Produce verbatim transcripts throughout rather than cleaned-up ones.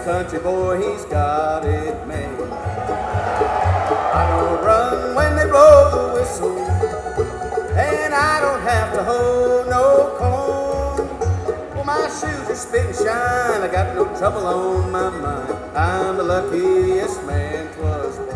country boy, he's got it made. I don't run when they blow the whistle, and I don't have to hold no corn. Well, my shoes are spit and shine, I got no trouble on my mind. I'm the luckiest man 'twas born.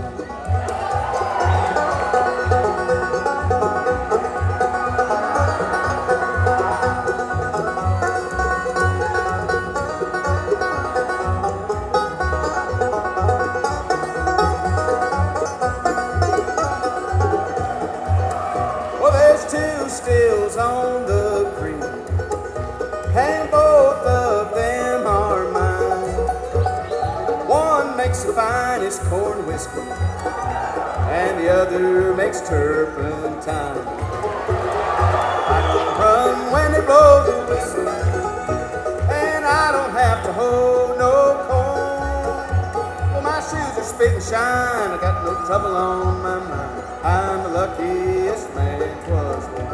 Two stills on the creek, and both of them are mine. One makes the finest corn whiskey, and the other makes turpentine. I don't run when they blow the whistle, and I don't have to hold no corn. Well, my shoes are spit and shine, I got no trouble on my mind. I'm the luckiest man 'twas born.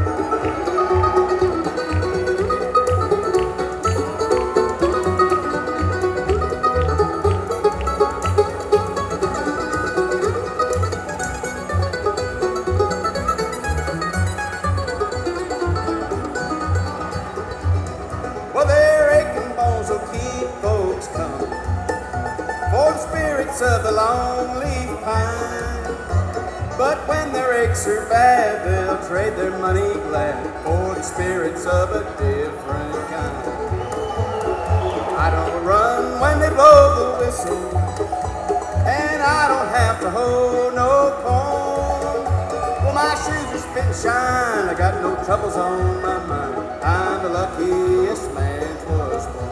Well, their aching bones will keep folks coming for the spirits of the long-leaf pine. But when their aches are bad, they'll trade their money glad for the spirits of a different kind. I don't run when they blow the whistle, and I don't have to hold no corn. Well, my shoes are spit and shine, I got no troubles on my mind. I'm the luckiest man 'twas born.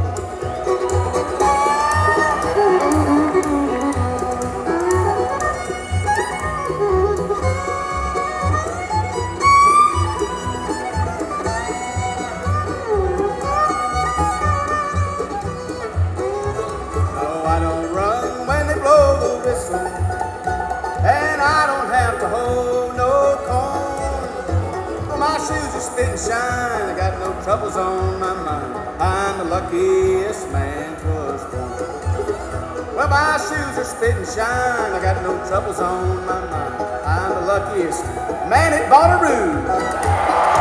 I don't run when they blow the whistle, and I don't have to hold no corn. Well, my shoes are spit and shine, I got no troubles on my mind. I'm the luckiest man 'twas born. Well, my shoes are spit and shine, I got no troubles on my mind. I'm the luckiest man at Bonnaroo.